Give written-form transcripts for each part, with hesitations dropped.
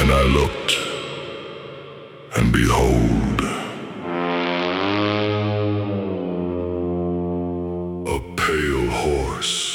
And I looked, and behold, a pale horse.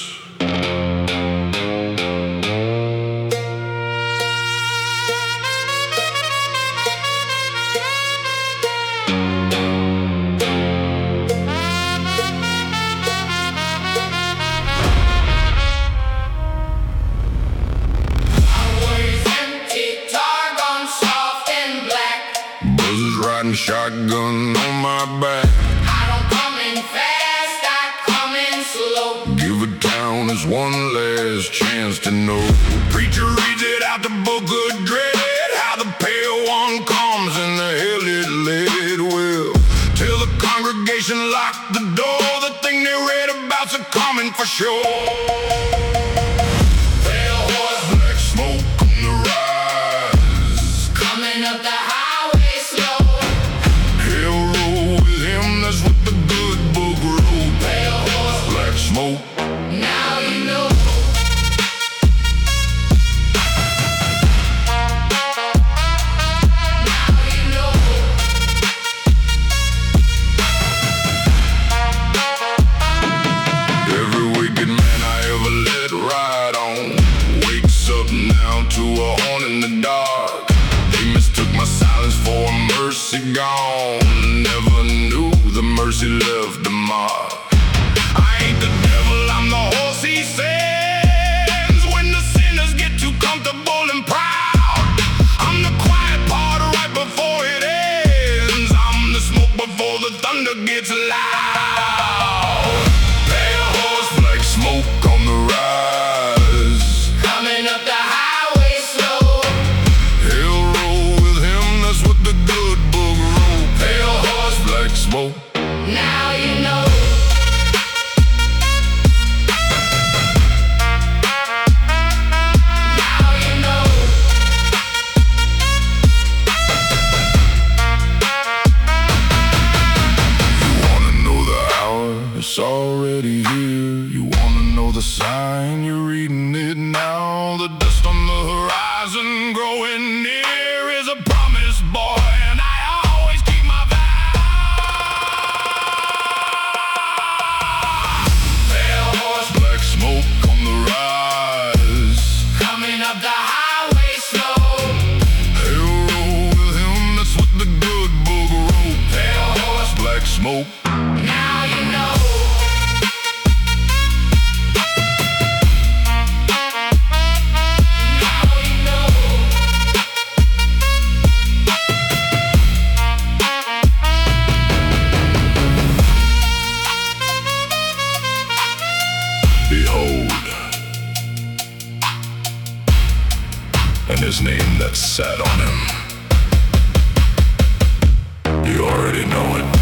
Riding shotgun on my back. I don't come in fast, I come in slow. Give it down as one last chance to know. Preacher reads it out the book of dread, how the pale one comes and the hell it led will. Till the congregation locked the door, the thing they read about's a coming for sure. Pale horse, black smoke on the rise, coming up the highway slow. That's what the good book wrote. Pale horse, black smoke. Now you know. Now you know. Every wicked man I ever let ride on wakes up now to a horn in the dark. They mistook my silence for a mercy gone. Never knew the mercy left the mark. I ain't the devil, I'm the horse he sends. When the sinners get too comfortable and proud, I'm the quiet part right before it ends. I'm the smoke before the thunder gets loud. Pale horse, black smoke on the rise, Coming up the highway slow. he'll roll with him, that's what the good book wrote. Pale horse, black smoke. Now you know. Now you know. You wanna know the hour? It's already here. You wanna know the sign? You're reading it now. The dust on the horizon growing near is a promise, boy, and I always keep my vow. Pale horse, Black smoke on the rise, coming up the highway slow. he'll roll with him, that's what the good book wrote. Pale horse, Black smoke. now you know. Now you know. Behold, and his name that sat on him. You already know it.